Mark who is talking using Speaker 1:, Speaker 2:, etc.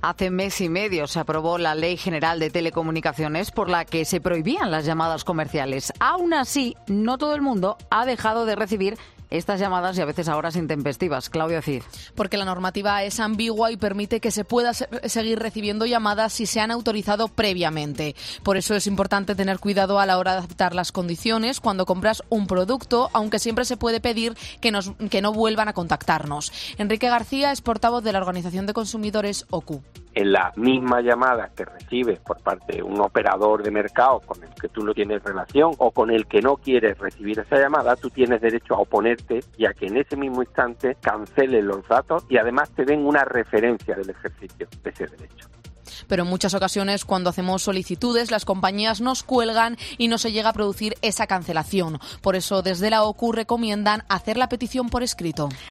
Speaker 1: Hace mes y medio se aprobó la Ley General de Telecomunicaciones por la que se prohibían las llamadas comerciales. Aún así, no todo el mundo ha dejado de recibir estas llamadas y a veces a horas intempestivas. Claudia Cid.
Speaker 2: Porque la normativa es ambigua y permite que se pueda seguir recibiendo llamadas si se han autorizado previamente. Por eso es importante tener cuidado a la hora de aceptar las condiciones cuando compras un producto, aunque siempre se puede pedir que no vuelvan a contactarnos. Enrique García es portavoz de la Organización de Consumidores OCU.
Speaker 3: En la misma llamada que recibes por parte de un operador de mercado con el que tú no tienes relación o con el que no quieres recibir esa llamada, tú tienes derecho a oponerte y a que en ese mismo instante cancelen los datos y además te den una referencia del ejercicio de ese derecho.
Speaker 2: Pero en muchas ocasiones, cuando hacemos solicitudes, las compañías nos cuelgan y no se llega a producir esa cancelación. Por eso, desde la OCU recomiendan hacer la petición por escrito.